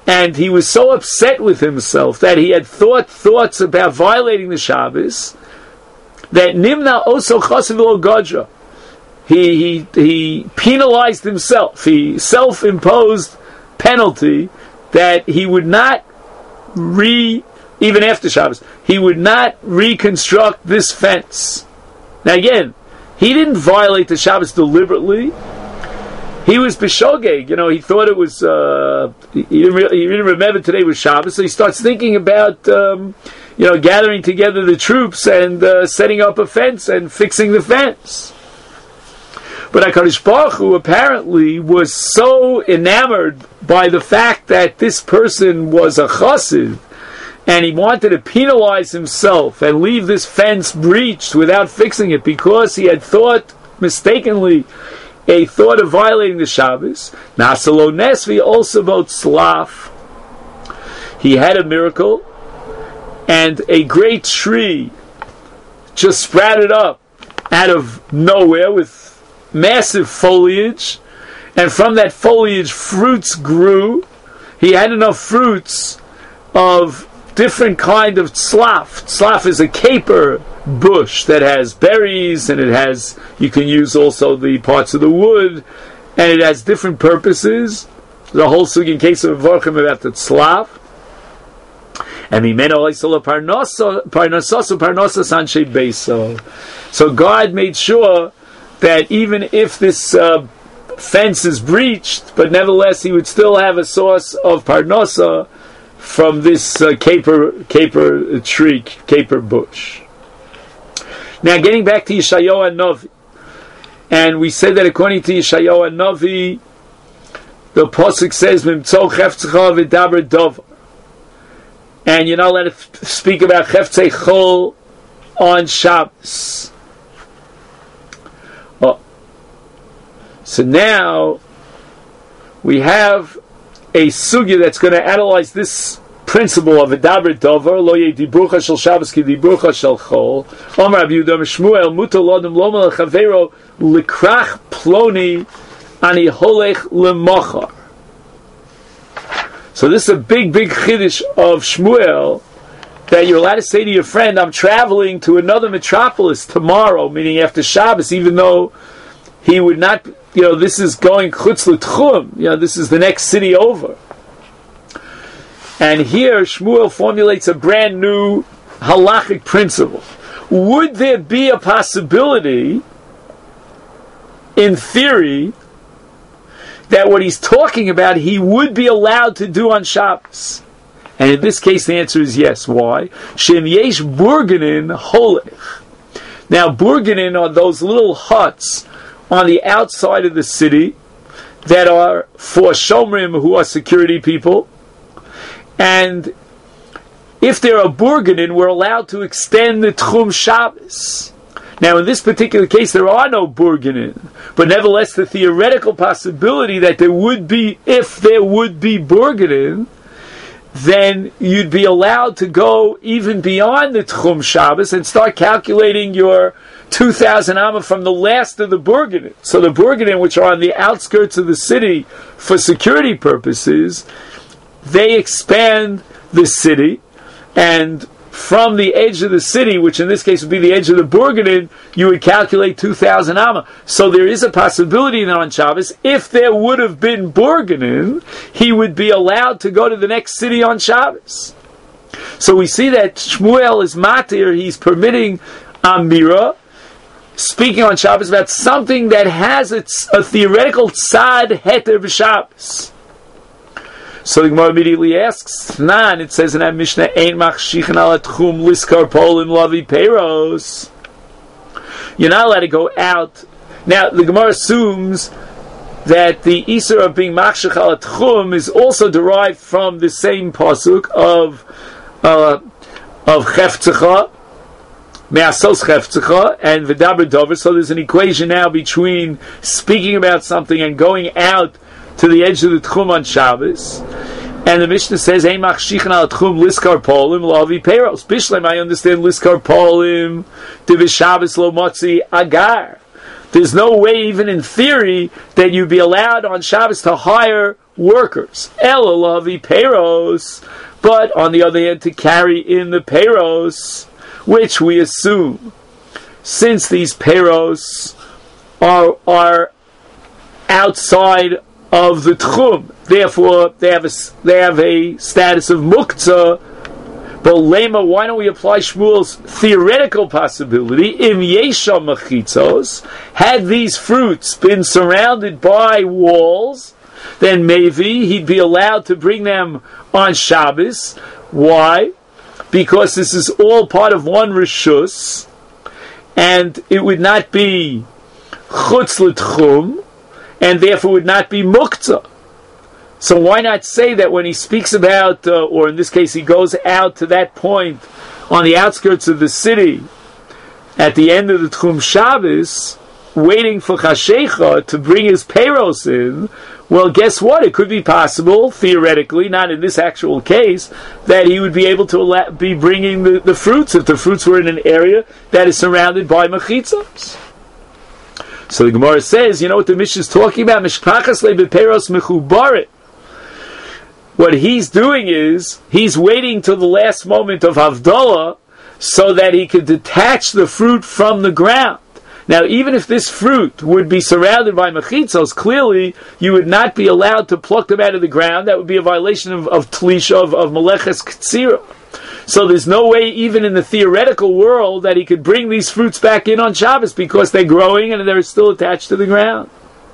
[SPEAKER 1] and he was so upset with himself that he had thought thoughts about violating the Shabbos, that Nimna Oso Chasav Lo Gadra, he, he, he penalized himself, he self-imposed penalty that he would not re, even after Shabbos, he would not reconstruct this fence. Now again, he didn't violate the Shabbos deliberately. He was b'shogeg, you know, he thought it was, uh, he, didn't re- he didn't remember today was Shabbos, so he starts thinking about, um, you know, gathering together the troops and uh, setting up a fence and fixing the fence. But HaKadosh Baruch Hu apparently was so enamored by the fact that this person was a chassid, and he wanted to penalize himself and leave this fence breached without fixing it because he had thought mistakenly a thought of violating the Shabbos. Nasalo Nesvi also about Slaf. He had a miracle, and a great tree just sprouted up out of nowhere with massive foliage, and from that foliage fruits grew. He had enough fruits of different kind of tzlaf. Tzlaf is a caper bush that has berries, and it has, you can use also the parts of the wood, and it has different purposes. The whole sugya in case of Vorchim about the tzlaf. And so God made sure that even if this uh, fence is breached, but nevertheless he would still have a source of parnasa from this uh, caper caper tree, caper bush. Now, getting back to Yeshayahu Navi, and we said that according to Yeshayahu Navi, the pasuk says, "Mimtzo chefzecha v'daber dov," and you're not allowed to speak about cheftzei chol on Shabbos. Oh. So now we have a sugya that's going to analyze this principle of v'daber dover lo yedibrucha shel Shabbos ki dibrucha shel chol. Omar Rabbi Yehuda Shmuel mutar lodem lomar lechavero likrach ploni ani holech lemachar. So this is a big, big chiddush of Shmuel, that you're allowed to say to your friend, I'm traveling to another metropolis tomorrow, meaning after Shabbos, even though he would not, you know, this is going chutz l'tchum, you know, this is the next city over. And here Shmuel formulates a brand new halachic principle. Would there be a possibility, in theory, that what he's talking about he would be allowed to do on Shabbos? And in this case the answer is yes. Why? Shem yesh burgenin holech. Now burgenin are those little huts on the outside of the city that are for shomrim, who are security people. And if there are burgenin, we're allowed to extend the Tchum Shabbos. Now, in this particular case, there are no burgenin, but nevertheless, the theoretical possibility that there would be, if there would be burgenin, then you'd be allowed to go even beyond the Tchum Shabbos and start calculating your two thousand amma from the last of the burgenin. So the burgenin, which are on the outskirts of the city for security purposes, they expand the city, and from the edge of the city, which in this case would be the edge of the burgenin, you would calculate two thousand amma. So there is a possibility that on Shabbos, if there would have been burgenin, he would be allowed to go to the next city on Shabbos. So we see that Shmuel is matir, he's permitting Amira, speaking on Shabbos about something that has its, a theoretical tzad heter b'Shabbos. So the Gemara immediately asks, Nan, it says in that Mishnah, Ein machshichin ala tchum liskar polim lavi peiros. You're not allowed to go out. Now, the Gemara assumes that the Isur of being machshich ala tchum is also derived from the same pasuk of uh, of chefzecha, me'asos chefzecha, and v'daber dover. So there's an equation now between speaking about something and going out to the edge of the Tchum on Shabbos. And the Mishnah says, Ein machshichin al Tchum liskar polim lavi peiros. Bishlem, I understand liskar polim divis Shabbos lo motzi agar. There's no way, even in theory, that you'd be allowed on Shabbos to hire workers. El lavi peros, but on the other hand, to carry in the peros, which we assume, since these peros are are outside of the tchum, therefore they have a they have a status of muktzah. But lema, why don't we apply Shmuel's theoretical possibility? Im yesha machitzos, had these fruits been surrounded by walls, then maybe he'd be allowed to bring them on Shabbos. Why? Because this is all part of one rishus, and it would not be chutz l'tchum, and therefore would not be muktzah. So why not say that when he speaks about, uh, or in this case he goes out to that point on the outskirts of the city, at the end of the Tchum Shabbos, waiting for Chashecha to bring his peros in, well, guess what? It could be possible, theoretically, not in this actual case, that he would be able to ala- be bringing the, the fruits, if the fruits were in an area that is surrounded by mechitzos. So the Gemara says, you know what the Mishnah is talking about? Mishpachas lebeperos mechubarit. What he's doing is, he's waiting till the last moment of Havdalah so that he could detach the fruit from the ground. Now, even if this fruit would be surrounded by mechitzos, clearly you would not be allowed to pluck them out of the ground. That would be a violation of, of tlisha, of, of meleches ktsira. So there's no way, even in the theoretical world, that he could bring these fruits back in on Shabbos because they're growing and they're still attached to the ground.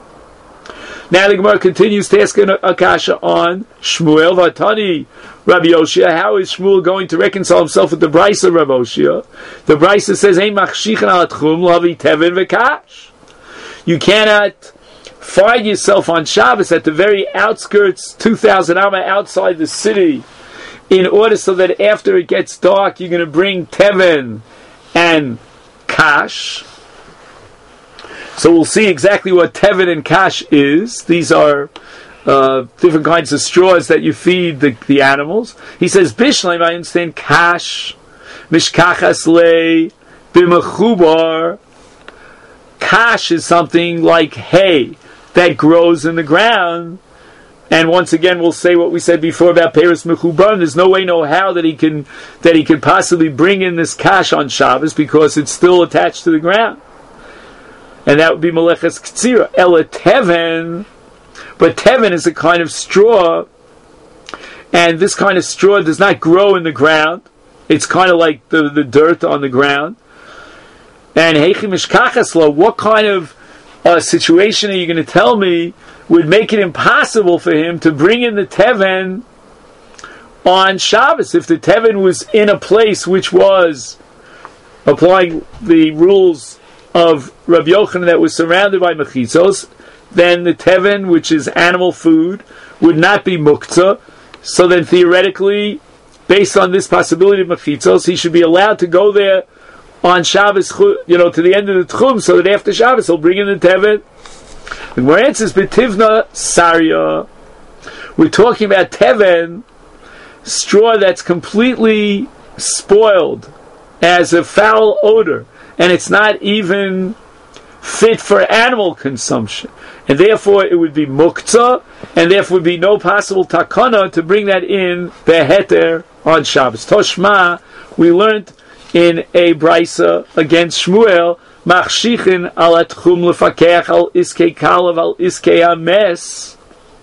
[SPEAKER 1] Now the Gemara continues to ask a kasha on Shmuel Vatani Rabbi Yoshia. How is Shmuel going to reconcile himself with the Brisa Rabbi Yoshia? The Brisa says, "Ein machshichan al tchum lavi tevin v'kash." You cannot find yourself on Shabbos at the very outskirts, two thousand amma outside the city, in order so that after it gets dark, you're going to bring tevin and kash. So we'll see exactly what tevin and kash is. These are uh, different kinds of straws that you feed the, the animals. He says, Bishleim, I understand kash, mishkachas le, bimechubar. Kash is something like hay that grows in the ground. And once again, we'll say what we said before about Peres Mechubar. There's no way, no how that he can that he can possibly bring in this kash on Shabbos because it's still attached to the ground. And that would be Meleches Ktsira. Ela Teven, but Teven is a kind of straw, and this kind of straw does not grow in the ground. It's kind of like the, the dirt on the ground. And Heichi Mishkachaslo, what kind of uh, situation are you going to tell me would make it impossible for him to bring in the Teven on Shabbos? If the Teven was in a place which was applying the rules of Rabbi Yochanan that was surrounded by mechitzos, then the teven, which is animal food, would not be muktzah. So then theoretically, based on this possibility of mechitzos, he should be allowed to go there on Shabbos, you know, to the end of the tchum, so that after Shabbos he'll bring in the teven. The Gemara answers, B'tivna sarya. We're talking about teven, straw that's completely spoiled, as a foul odor, and it's not even fit for animal consumption. And therefore it would be muktzah, and therefore would be no possible takana to bring that in beheter on Shabbos. Toshma, we learned in a brisa against Shmuel, machshichin al atchum lefakech al iskei kalav al iskei ames.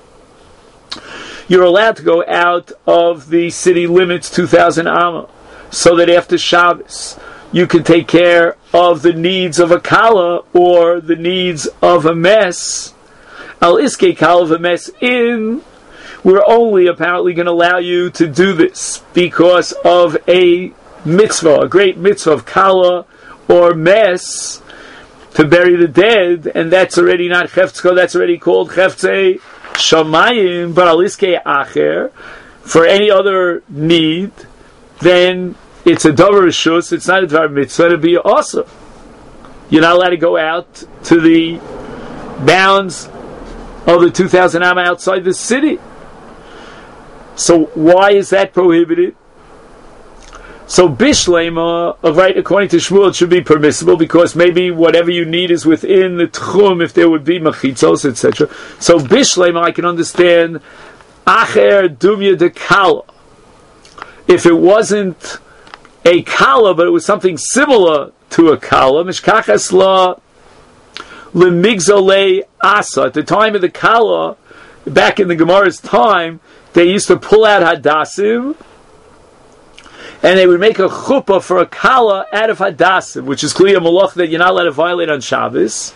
[SPEAKER 1] You're allowed to go out of the city limits two thousand amma, so that after Shabbos you can take care of the needs of a kala or the needs of a mess. Al iskei kala of a mess in, we're only apparently going to allow you to do this because of a mitzvah, a great mitzvah of kala or mess, to bury the dead, and that's already not cheftzko, that's already called cheftzei shamayim. But al iskei acher, for any other need, then it's a davar rishus, it's not a davar mitzvah to be awesome. You're not allowed to go out to the bounds of the two thousand amma outside the city. So why is that prohibited? So bishlema, right, according to Shmuel, it should be permissible because maybe whatever you need is within the tchum, if there would be machitzos, et cetera. So bishlema, I can understand acher dumya de kala. If it wasn't a kala, but it was something similar to a kala, mishkachas la lemigzolei asa. At the time of the kala, back in the Gemara's time, they used to pull out hadassim, and they would make a chuppah for a kala out of hadassim, which is clearly a malach that you're not allowed to violate on Shabbos.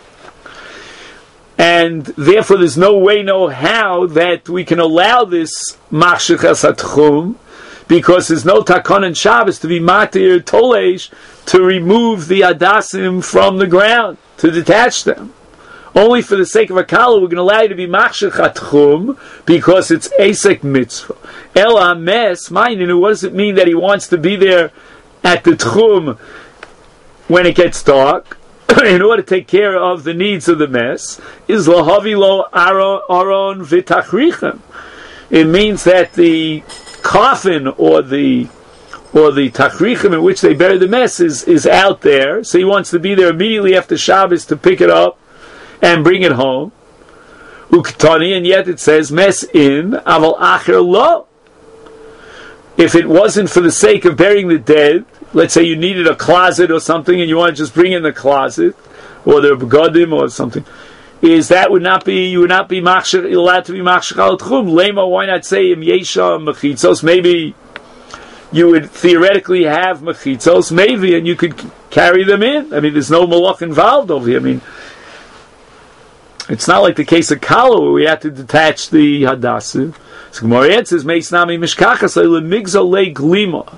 [SPEAKER 1] And therefore there's no way, no how, that we can allow this machshechas hatchum, because there's no takon in Shabbos to be matir tolesh, to remove the hadassim from the ground, to detach them. Only for the sake of a kala, we're going to allow you to be machshechat chum, because it's asek mitzvah. El ames, ma'ininu, what does it mean that he wants to be there at the tchum when it gets dark, in order to take care of the needs of the mess? Is lahavi lo aron v'tachrichem. It means that the coffin or the or the tachrichem in which they bury the mess is, is out there, so he wants to be there immediately after Shabbos to pick it up and bring it home. Uktani, and yet it says mes in aval acher lo. If it wasn't for the sake of burying the dead, let's say you needed a closet or something and you want to just bring in the closet or the begadim or something, is that would not be, you would not be machshir, allowed to be machshir al tchum. Lema, why not say im yesha mechitzos? Maybe you would theoretically have mechitzos, maybe, and you could carry them in. I mean, there's no malach involved over here. I mean, it's not like the case of Kala where we had to detach the hadassim. So Gemara answers, Meis nami mishkachas lemigzolei glima.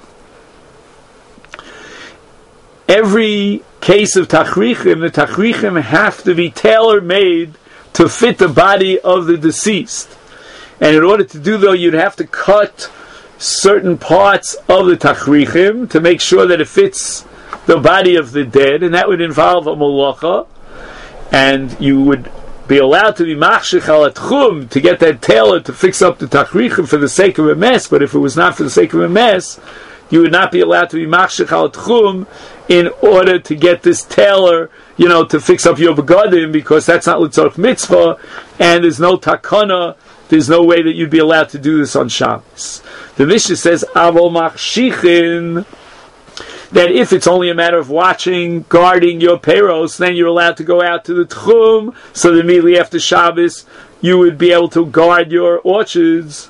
[SPEAKER 1] Every case of tachrichim, the tachrichim have to be tailor-made to fit the body of the deceased. And in order to do though, you'd have to cut certain parts of the tachrichim to make sure that it fits the body of the dead, and that would involve a malacha, and you would be allowed to be machshech al tchum to get that tailor to fix up the tachrichim for the sake of a mess. But if it was not for the sake of a mess, you would not be allowed to be machshech al tchum in order to get this tailor, you know, to fix up your begadim, because that's not l'tzorch mitzvah, and there's no takana, there's no way that you'd be allowed to do this on Shabbos. The Mishnah says, avol machshichin, that if it's only a matter of watching, guarding your peros, then you're allowed to go out to the tchum, so that immediately after Shabbos, you would be able to guard your orchards.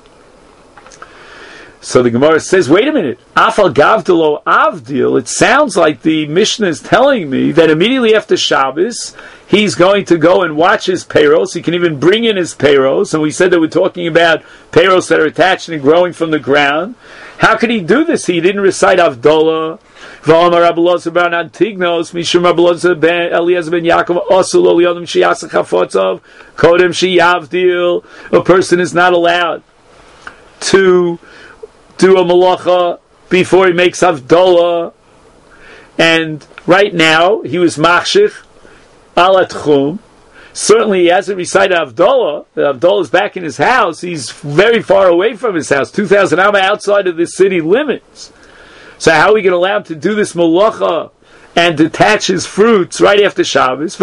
[SPEAKER 1] So the Gemara says, wait a minute, afal gavdelo avdil, it sounds like the Mishnah is telling me that immediately after Shabbos, he's going to go and watch his peros. He can even bring in his peros, and we said that we're talking about peros that are attached and growing from the ground. How could he do this? He didn't recite Avdolah. V'amar Rabbi Elazar ben Antignos, Mishum Rabbi Elazar ben Eliezer ben Yaakov, Osul lo liyodem sheyasech hafotzav, kodem sheyavdil. A person is not allowed to do a malacha before he makes Avdolah. And right now, he was machshich al tchum. Certainly he hasn't recited Avdolah. Avdolah is back in his house. He's very far away from his house, two thousand amma outside of the city limits. So how are we going to allow him to do this malacha and detach his fruits right after Shabbos?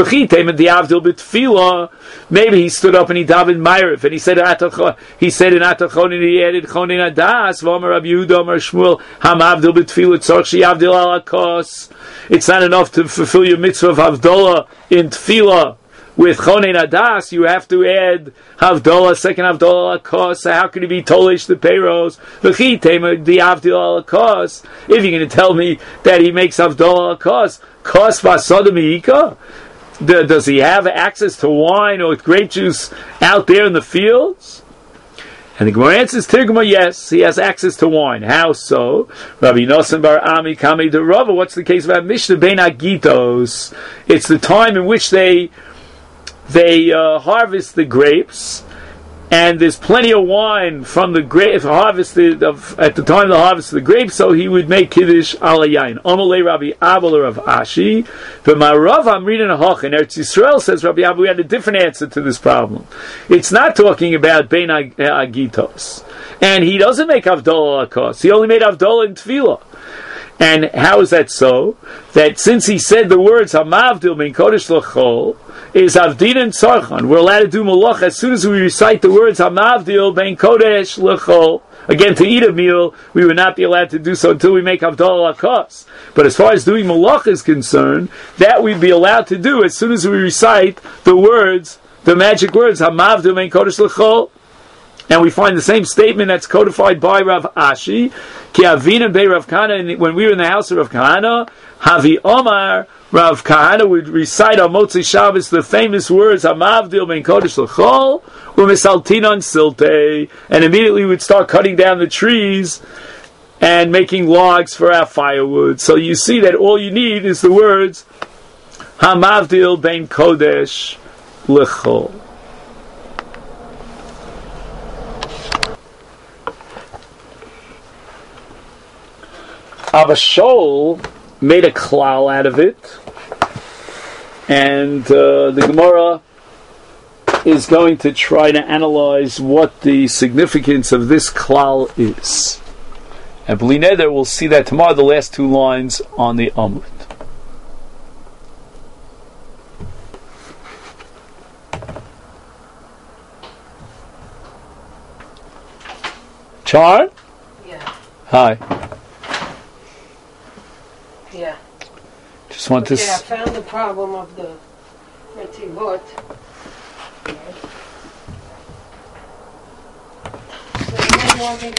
[SPEAKER 1] Maybe he stood up and he davened Ma'ariv, and he said he said in Atachon, and he added Chonin Adas, V'amar Rabbi Yehuda, Amar Shmuel, Ham Avdil b'Tfilah, Tzorch she'Avdil al Hakos. It's not enough to fulfill your mitzvah of Avdolah in Tfilah. With Chonin Adas, you have to add Havdolah, second Havdolah Hakos. So how could he be Tolish the Peiros? V'chitema the Avdil Hakos. If you're going to tell me that he makes Havdolah Hakos, Kos Vasodamika, does he have access to wine or grape juice out there in the fields? And the Gemara answers, Tirguma, yes, he has access to wine. How so? Rabbi Nosson bar Ami Kami de Rava. What's the case about Mishnah Ben Agitos? It's the time in which they They uh, harvest the grapes, and there's plenty of wine from the grapes harvested of, at the time of the harvest of the grapes, so he would make kiddush al yain. Amalei Rabbi Abba of Ashi, but my Rav I'm reading a hoch in Eretz Yisrael says Rabbi Abba, we had a different answer to this problem. It's not talking about bein agitos, and he doesn't make Avdolah Hakos. He only made Avdolah in Tefillah. And how is that so? That since he said the words Hamavdil ben Kodesh L'chol is Avdin and Tzarchan, we're allowed to do Malach as soon as we recite the words Hamavdil ben Kodesh L'chol. Again, to eat a meal, we would not be allowed to do so until we make Havdalah Lakos. But as far as doing Malach is concerned, that we'd be allowed to do as soon as we recite the words, the magic words Hamavdil ben Kodesh L'chol. And we find the same statement that's codified by Rav Ashi. Ki Avina be Rav Kahana, when we were in the house of Rav Kahana, Havi Omar, Rav Kahana would recite on Motzei Shabbos the famous words Hamavdil ben Kodesh L'chol u'misaltinon siltei, and immediately we'd start cutting down the trees and making logs for our firewood. So you see that all you need is the words Hamavdil ben Kodesh L'chol. Abba Shaul made a klal out of it, and uh, the Gemara is going to try to analyze what the significance of this klal is. And B'li Neder, we'll see that tomorrow, the last two lines on the Amud. Char?
[SPEAKER 2] Yeah.
[SPEAKER 1] Hi.
[SPEAKER 2] Yeah.
[SPEAKER 1] Just want
[SPEAKER 2] okay,
[SPEAKER 1] to.
[SPEAKER 2] I found the problem of the Retivot. So